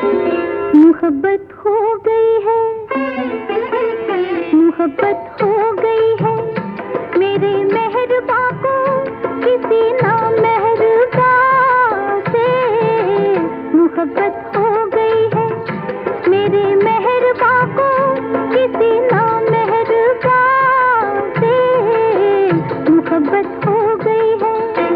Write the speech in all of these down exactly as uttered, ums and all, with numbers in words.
मोहब्बत हो गई है, मोहब्बत हो गई है मेरे मेहरबा को किसी नामेहरबा से। मोहब्बत हो गई है मेरे मेहरबा को किसी नामेहरबा से। मोहब्बत हो गई है।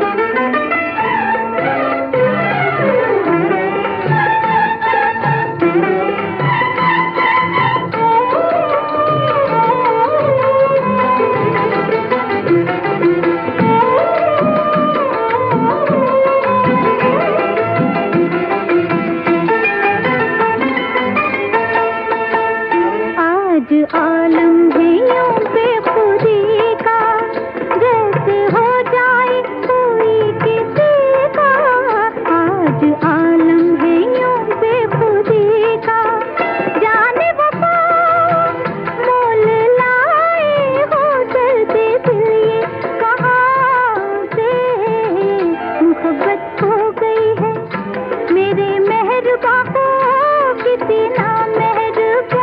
आलम है यूं बेखुदी का, जैसे हो जाए कोई किसी का। आज आलम है यूं बेखुदी का, जाने वफा मोल लाए हो चलते दिल ये कहाँ से। मोहब्बत हो गई है मेरे मेहरबा को किसी नामेहरबा।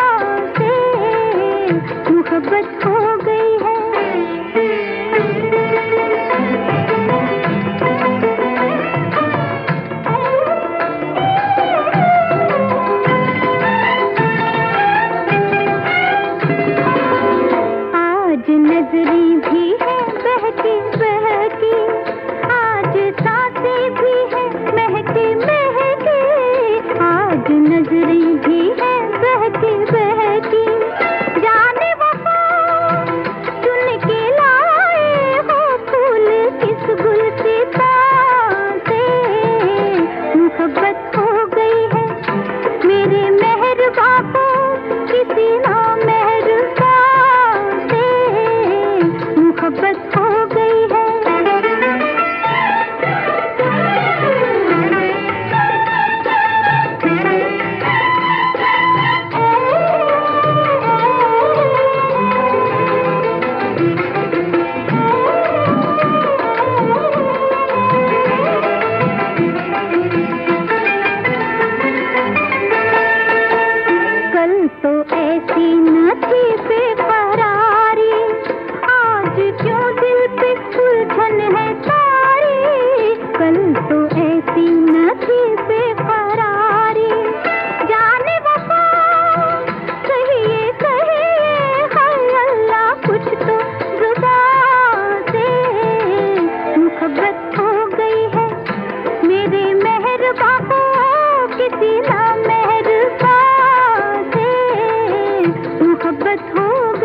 मोहब्बत हो गई है। आज नजरी भी है बहकी बहकी, आज सांसें भी है महकी महकी। आज नजरी भी है बहकी बहकी, जाने वफा चुन के लाए हो फूल किस गुलसिता से। मोहब्बत हो गई है मेरे मेहरबा को किसी नामेहरबा से। मोहब्बत हो गई है। तो ऐसी न थी बेकरारी, आज क्यों दिल पे उलझन है सारी। कल तो ऐसी न थी बेकरारी, जाने वफा कहिए कहिए हाय अल्लाह कुछ तो जुबान से। मोहब्बत हो गई है मेरे मेहरबा को किसी नामेहरबा। मोहब्बत हो